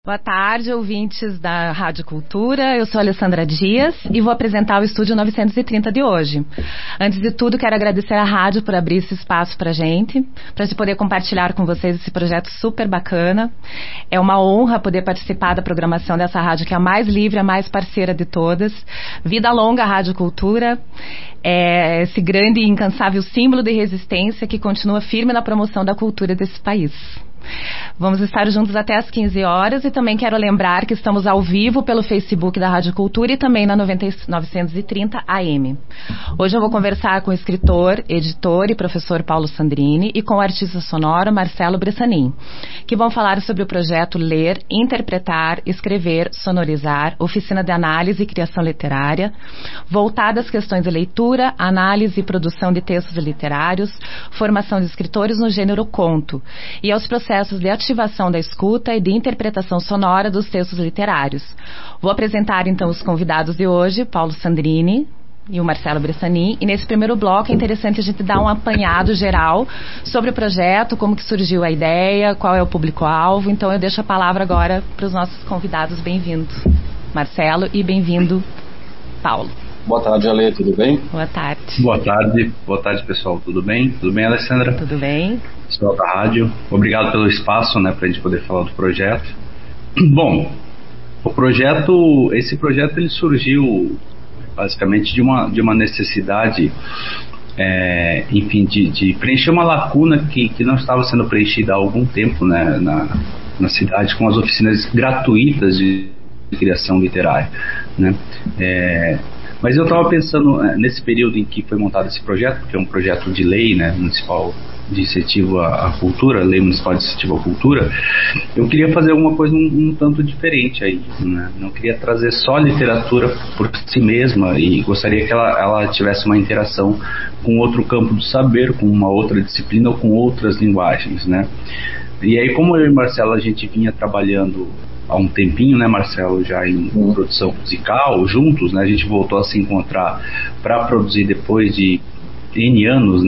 Boa tarde, ouvintes da Rádio Cultura. Eu sou a Alessandra Dias e vou apresentar o Estúdio 930 de hoje. Antes de tudo, quero agradecer à rádio por abrir esse espaço para a gente poder compartilhar com vocês esse projeto super bacana. É uma honra poder participar da programação dessa rádio, que é a mais livre, a mais parceira de todas. Vida longa à Rádio Cultura. É esse grande e incansável símbolo de resistência que continua firme na promoção da cultura desse país. Vamos estar juntos até às 15 horas e também quero lembrar que estamos ao vivo pelo Facebook da Rádio Cultura e também na 930 AM. Hoje eu vou conversar com o escritor, editor e professor Paulo Sandrini e com o artista sonoro Marcelo Bressanin, que vão falar sobre o projeto Ler, Interpretar, Escrever, Sonorizar, oficina de análise e criação literária, voltada às questões de leitura, análise e produção de textos literários, formação de escritores no gênero conto e aos processos de ativação da escuta e de interpretação sonora dos textos literários. Vou apresentar então os convidados de hoje, Paulo Sandrini e o Marcelo Bressanin, e nesse primeiro bloco é interessante a gente dar um apanhado geral sobre o projeto, como que surgiu a ideia, qual é o público-alvo. Então eu deixo a palavra agora para os nossos convidados. Bem-vindo, Marcelo, e bem-vindo, Paulo. Boa tarde, Ale, tudo bem? Boa tarde. Boa tarde, pessoal, tudo bem? Tudo bem, Alessandra? Tudo bem. Pessoal da rádio, obrigado pelo espaço, para a gente poder falar do projeto. Bom, esse projeto ele surgiu basicamente de uma necessidade, de preencher uma lacuna que não estava sendo preenchida há algum tempo, na cidade, com as oficinas gratuitas de criação literária, Mas eu estava pensando nesse período em que foi montado esse projeto, que é um projeto de lei, municipal de incentivo à cultura, lei municipal de incentivo à cultura. Eu queria fazer alguma coisa um tanto diferente aí, Não queria trazer só literatura por si mesma e gostaria que ela tivesse uma interação com outro campo do saber, com uma outra disciplina ou com outras linguagens, E aí, como eu e Marcelo a gente vinha trabalhando há um tempinho, Marcelo, já em produção musical, juntos, a gente voltou a se encontrar para produzir depois de N anos,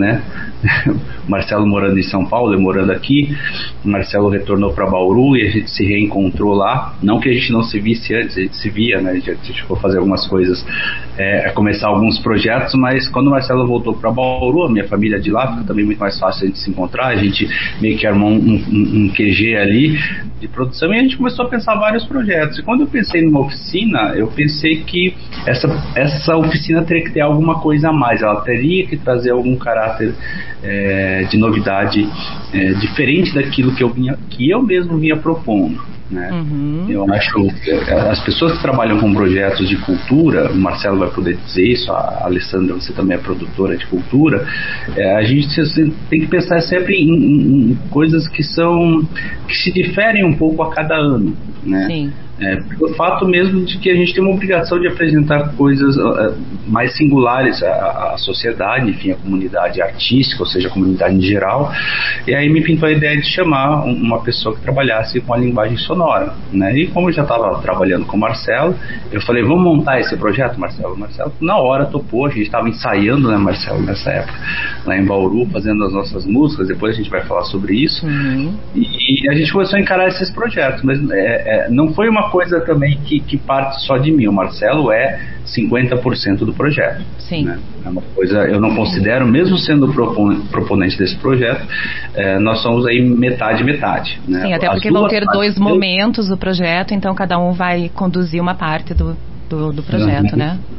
Marcelo morando em São Paulo, eu morando aqui. Marcelo retornou para Bauru e a gente se reencontrou lá. Não que a gente não se visse antes, a gente se via, A gente foi fazer algumas coisas, começar alguns projetos, mas quando o Marcelo voltou para Bauru, a minha família de lá, fica também muito mais fácil a gente se encontrar. A gente meio que armou um QG ali de produção e a gente começou a pensar vários projetos. E quando eu pensei numa oficina, eu pensei que essa oficina teria que ter alguma coisa a mais. Ela teria que trazer algum caráter de novidade diferente daquilo que eu mesmo vinha propondo, Eu acho que as pessoas que trabalham com projetos de cultura, o Marcelo vai poder dizer isso, a Alessandra, você também é produtora de cultura, a gente tem que pensar sempre em coisas que se diferem um pouco a cada ano, Sim. Pelo fato mesmo de que a gente tem uma obrigação de apresentar coisas mais singulares à sociedade, enfim, à comunidade artística, ou seja, a comunidade em geral. E aí me pintou a ideia de chamar uma pessoa que trabalhasse com a linguagem sonora, E como eu já estava trabalhando com o Marcelo, eu falei, vamos montar esse projeto, Marcelo? O Marcelo na hora topou. A gente estava ensaiando, Marcelo, nessa época, lá em Bauru, fazendo as nossas músicas. Depois a gente vai falar sobre isso. E a gente começou a encarar esses projetos, mas não foi uma coisa também que parte só de mim. O Marcelo é 50% do projeto. Sim. É uma coisa, eu não considero, mesmo sendo proponente desse projeto, nós somos aí metade. Sim, até porque vão ter dois momentos do projeto, então cada um vai conduzir uma parte do projeto,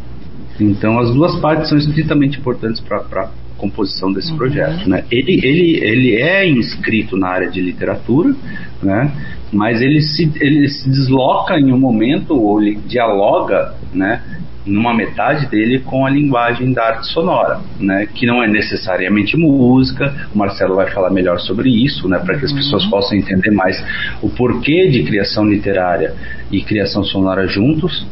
Então as duas partes são estritamente importantes para composição desse projeto, Ele é inscrito na área de literatura, mas ele se desloca em um momento, ou ele dialoga, numa metade dele com a linguagem da arte sonora, que não é necessariamente música. O Marcelo vai falar melhor sobre isso, para que as pessoas possam entender mais o porquê de criação literária e criação sonora juntos,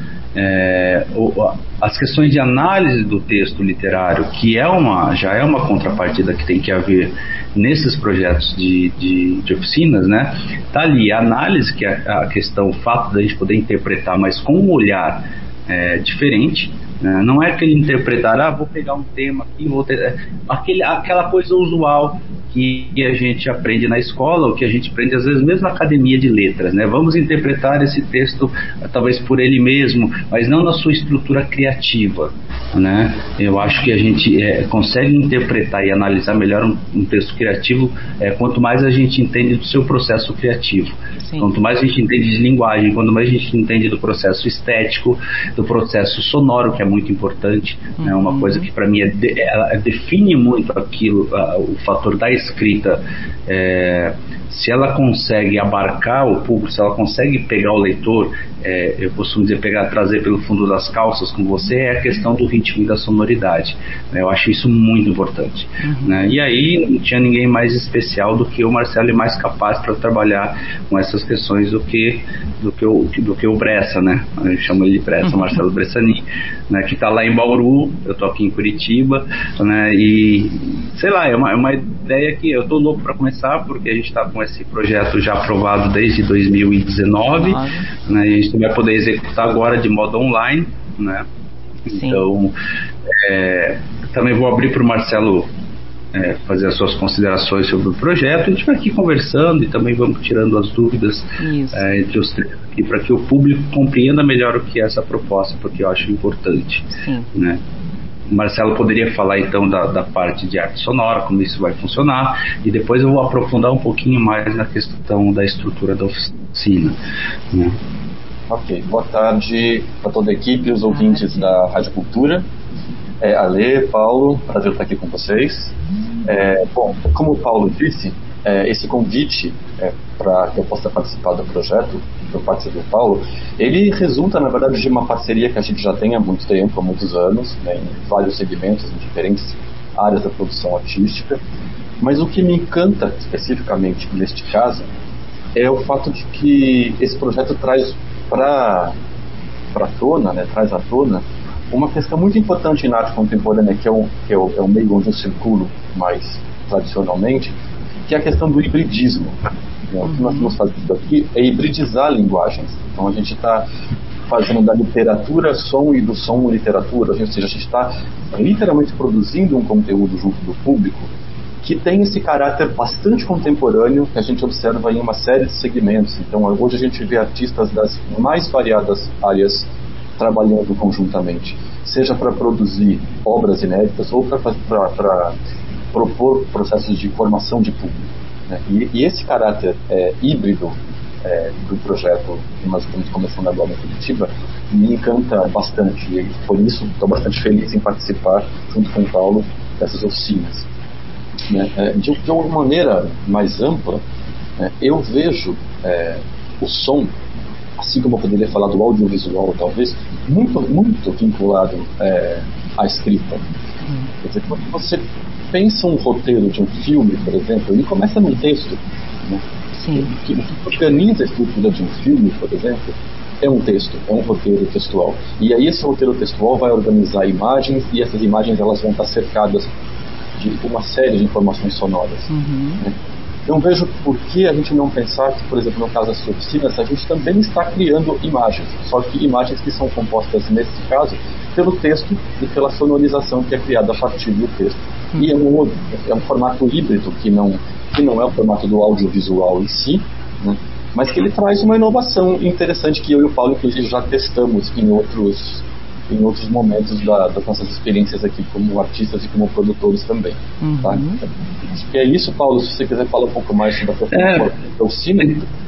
as questões de análise do texto literário, que já é uma contrapartida que tem que haver nesses projetos de oficinas, tá ali a análise, que é a questão, o fato da gente poder interpretar, mas com um olhar diferente, Não é aquele interpretar, vou pegar um tema aqui, aquela coisa usual que a gente aprende na escola, ou que a gente aprende às vezes mesmo na academia de letras, né? Vamos interpretar esse texto talvez por ele mesmo, mas não na sua estrutura criativa, né? Eu acho que a gente consegue interpretar e analisar melhor um texto criativo quanto mais a gente entende do seu processo criativo. Sim. Quanto mais a gente entende de linguagem, quanto mais a gente entende do processo estético, do processo sonoro, que é muito importante, né? Uma coisa que para mim ela define muito aquilo, o fator da escrita, se ela consegue abarcar o público, se ela consegue pegar o leitor, eu costumo dizer, trazer pelo fundo das calças com você, é a questão do ritmo e da sonoridade, né? Eu acho isso muito importante, né? E aí não tinha ninguém mais especial do que o Marcelo, e mais capaz para trabalhar com essas questões do que o Bressa, né? Eu chamo ele de Bressa, Marcelo Bressani, né? Que está lá em Bauru, eu estou aqui em Curitiba, né? E sei lá, é uma ideia que eu estou louco para começar, porque a gente está com esse projeto já aprovado desde 2019, né? E a gente vai poder executar agora de modo online, né? Sim. Então também vou abrir para o Marcelo fazer as suas considerações sobre o projeto. A gente vai aqui conversando e também vamos tirando as dúvidas entre os três aqui, para que o público compreenda melhor o que é essa proposta, porque eu acho importante. Sim. Né? O Marcelo poderia falar então da parte de arte sonora, como isso vai funcionar, e depois eu vou aprofundar um pouquinho mais na questão da estrutura da oficina, né? Ok, boa tarde a toda a equipe e os ouvintes da Rádio Cultura. Ale, Paulo, prazer estar aqui com vocês. Bom, como o Paulo disse, esse convite para que eu possa participar do projeto por parte do Paulo, ele resulta, na verdade, de uma parceria que a gente já tem há muito tempo, há muitos anos, né, em vários segmentos, em diferentes áreas da produção artística. Mas o que me encanta especificamente neste caso é o fato de que esse projeto traz traz à tona uma questão muito importante na arte contemporânea, que é o meio onde eu circulo mais tradicionalmente, que é a questão do hibridismo. O que nós estamos fazendo aqui é hibridizar linguagens. Então a gente está fazendo da literatura som e do som literatura, ou seja, a gente está literalmente produzindo um conteúdo junto do público que tem esse caráter bastante contemporâneo que a gente observa em uma série de segmentos. Então hoje a gente vê artistas das mais variadas áreas trabalhando conjuntamente, seja para produzir obras inéditas ou para propor processos de formação de público, né? E esse caráter híbrido do projeto que nós estamos começando agora em Curitiba me encanta bastante, e por isso estou bastante feliz em participar junto com o Paulo dessas oficinas, né? De uma maneira mais ampla, eu vejo o som, assim como eu poderia falar do audiovisual, talvez, muito, muito vinculado à escrita. Quer dizer, quando você pensa um roteiro de um filme, por exemplo, ele começa num texto, né? Sim. O que organiza a estrutura de um filme, por exemplo, é um texto, é um roteiro textual. E aí esse roteiro textual vai organizar imagens, e essas imagens elas vão estar cercadas de uma série de informações sonoras. Né? Não vejo por que a gente não pensar que, por exemplo, no caso das oficinas, a gente também está criando imagens, só que imagens que são compostas, nesse caso, pelo texto e pela sonorização que é criada a partir do texto. E é um formato híbrido que não é o formato do audiovisual em si, né? Mas que ele traz uma inovação interessante que eu e o Paulo, inclusive, já testamos em outros momentos das nossas experiências aqui como artistas e como produtores também. Tá? Acho que é isso, Paulo. Se você quiser falar um pouco mais sobre a questão da oficina.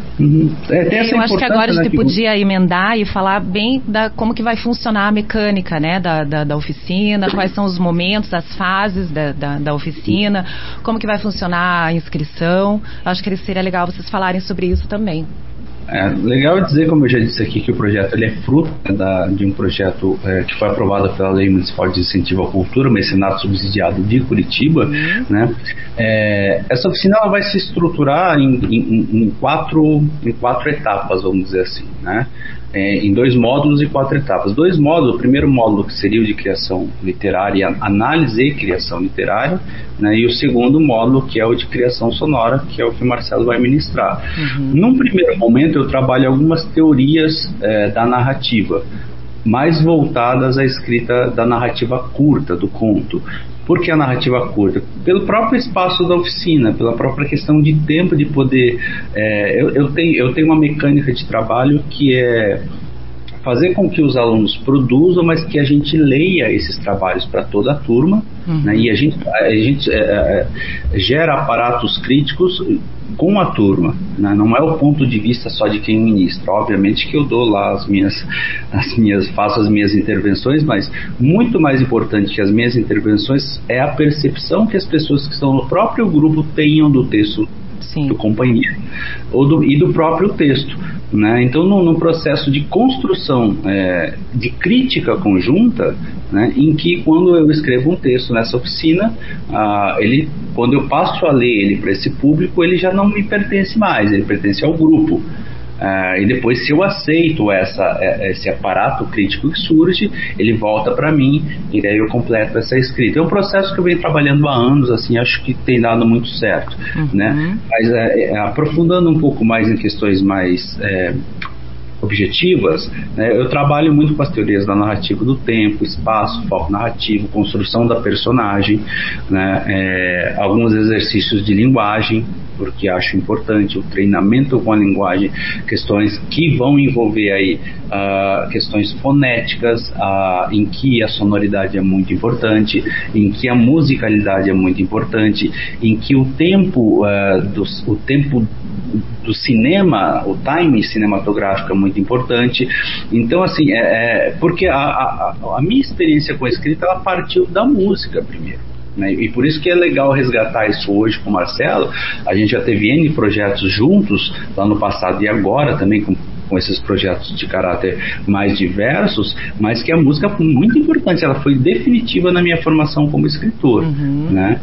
Eu acho que agora a gente podia emendar e falar bem como que vai funcionar a mecânica, né, da oficina, quais são os momentos, as fases da oficina, como que vai funcionar a inscrição. Acho que seria legal vocês falarem sobre isso também. Legal dizer, como eu já disse aqui, que o projeto ele é fruto de um projeto que foi aprovado pela Lei Municipal de Incentivo à Cultura, mecenato subsidiado de Curitiba, né? Essa oficina ela vai se estruturar em quatro etapas, vamos dizer assim, né? Em 2 módulos e 4 etapas. 2 módulos, o primeiro módulo que seria o de criação literária, análise e criação literária, né, e o segundo módulo que é o de criação sonora, que é o que o Marcelo vai ministrar. Num primeiro momento eu trabalho algumas teorias da narrativa, mais voltadas à escrita da narrativa curta, do conto. Por que a narrativa curta? Pelo próprio espaço da oficina, pela própria questão de tempo de poder... eu tenho uma mecânica de trabalho que é fazer com que os alunos produzam, mas que a gente leia esses trabalhos para toda a turma, né? E a gente gera aparatos críticos com a turma, né? Não é o ponto de vista só de quem ministra. Obviamente que eu dou lá faço as minhas intervenções, mas muito mais importante que as minhas intervenções é a percepção que as pessoas que estão no próprio grupo tenham do texto do companheiro e do próprio texto, né? Então, no processo de construção, de crítica conjunta, né, em que quando eu escrevo um texto nessa oficina, quando eu passo a ler ele para esse público, ele já não me pertence mais, ele pertence ao grupo. E depois, se eu aceito esse aparato crítico que surge, ele volta para mim e daí eu completo essa escrita. É um processo que eu venho trabalhando há anos, assim, acho que tem dado muito certo, né? Mas aprofundando um pouco mais em questões mais objetivas, né, eu trabalho muito com as teorias da narrativa do tempo, espaço, foco narrativo, construção da personagem, né, alguns exercícios de linguagem, porque acho importante o treinamento com a linguagem, questões que vão envolver aí questões fonéticas, em que a sonoridade é muito importante, em que a musicalidade é muito importante, em que o tempo do cinema, o time cinematográfico é muito importante. Então, assim, porque a minha experiência com a escrita, ela partiu da música primeiro, né? E por isso que é legal resgatar isso hoje com o Marcelo. A gente já teve N projetos juntos lá no passado e agora também com esses projetos de caráter mais diversos, mas que a música foi muito importante, ela foi definitiva na minha formação como escritor, né?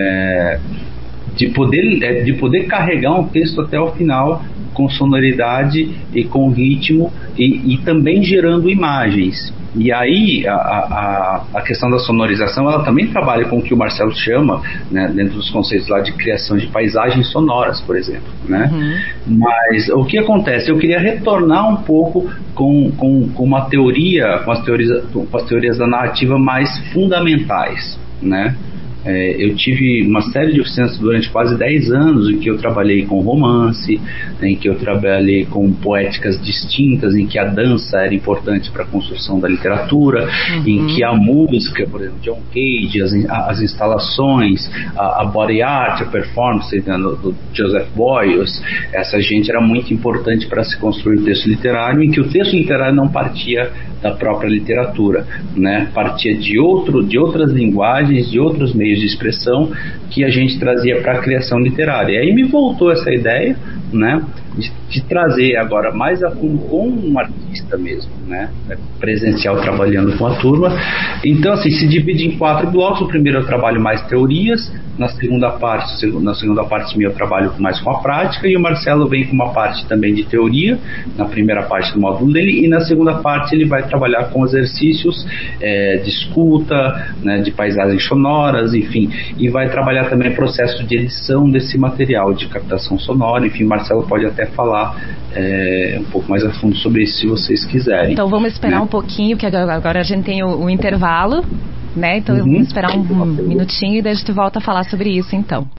De poder carregar um texto até o final com sonoridade e com ritmo e também gerando imagens. E aí a questão da sonorização, ela também trabalha com o que o Marcelo chama, né, dentro dos conceitos lá de criação de paisagens sonoras, por exemplo, né? Mas o que acontece? Eu queria retornar um pouco com uma teoria, com as teorias da narrativa mais fundamentais, né? Eu tive uma série de oficinas durante quase 10 anos em que eu trabalhei com romance, em que eu trabalhei com poéticas distintas, em que a dança era importante para a construção da literatura, em que a música, por exemplo, John Cage, as instalações, a body art, a performance do Joseph Beuys, essa gente era muito importante para se construir o texto literário, em que o texto literário não partia da própria literatura, né? Partia de outras linguagens, de outros meios de expressão que a gente trazia para a criação literária. E aí me voltou essa ideia, né, de trazer agora mais a fundo com um artista mesmo, né, presencial, trabalhando com a turma. Então, assim, se divide em 4 blocos. O primeiro eu trabalho mais teorias, na segunda parte minha eu trabalho mais com a prática, e o Marcelo vem com uma parte também de teoria na primeira parte do módulo dele, e na segunda parte ele vai trabalhar com exercícios de escuta, né, de paisagens sonoras, enfim, e vai trabalhar também o processo de edição desse material, de captação sonora. Enfim, o Marcelo pode até falar um pouco mais a fundo sobre isso, se vocês quiserem. Então vamos esperar, né, um pouquinho, que agora a gente tem o intervalo, né? Então vamos esperar um minutinho e daí a gente volta a falar sobre isso, então.